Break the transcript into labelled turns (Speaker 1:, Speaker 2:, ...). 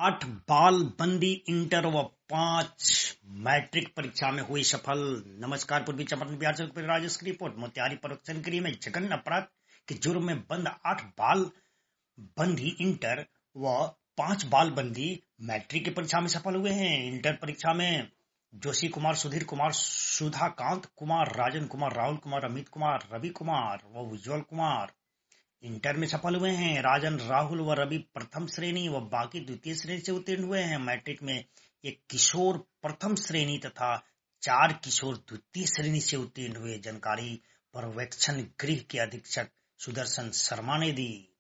Speaker 1: 8 बाल बंदी इंटर व 5 मैट्रिक परीक्षा में हुई सफल। नमस्कार, पूर्वी चंपारण बिहार से राजेश की रिपोर्ट। मोतिहारी पर्वत नगरी में जघन्य अपराध के जुर्म में बंद 8 बाल बंदी इंटर व 5 बाल बंदी मैट्रिक की परीक्षा में सफल हुए हैं। इंटर परीक्षा में जोशी कुमार, सुधीर कुमार, सुधाकांत कुमार, राजन कुमार, राहुल कुमार, अमित कुमार, रवि कुमार व उज्जवल कुमार इंटर में सफल हुए हैं। राजन, राहुल व रवि प्रथम श्रेणी व बाकी द्वितीय श्रेणी से उत्तीर्ण हुए हैं। मैट्रिक में एक किशोर प्रथम श्रेणी तथा 4 किशोर द्वितीय श्रेणी से उत्तीर्ण हुए। जानकारी पर्यवेक्षण गृह के अधीक्षक सुदर्शन शर्मा ने दी।